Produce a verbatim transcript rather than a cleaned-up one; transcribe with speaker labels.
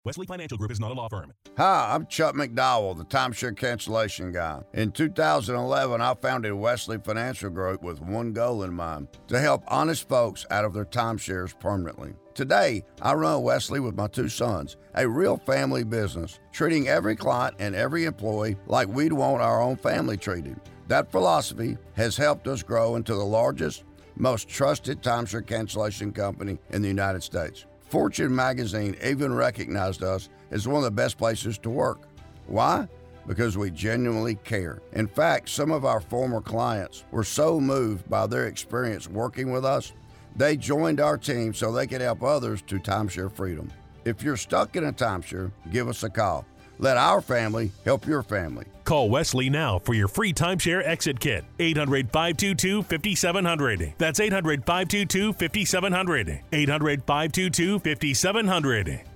Speaker 1: Wesley Financial Group is not a law firm.
Speaker 2: Hi, I'm Chuck McDowell, the timeshare cancellation guy. In two thousand eleven, I founded Wesley Financial Group with one goal in mind, to help honest folks out of their timeshares permanently. Today, I run Wesley with my two sons, a real family business, treating every client and every employee like we'd want our own family treated. That philosophy has helped us grow into the largest, most trusted timeshare cancellation company in the United States. Fortune magazine even recognized us as one of the best places to work. Why? Because we genuinely care. In fact, some of our former clients were so moved by their experience working with us, they joined our team so they could help others to timeshare freedom. If you're stuck in a timeshare, give us a call. Let our family help your family.
Speaker 1: Call Wesley now for your free timeshare exit kit. eight hundred, five two two, five seven zero zero. That's eight hundred, five two two, five seven zero zero. eight hundred, five two two, five seven zero zero.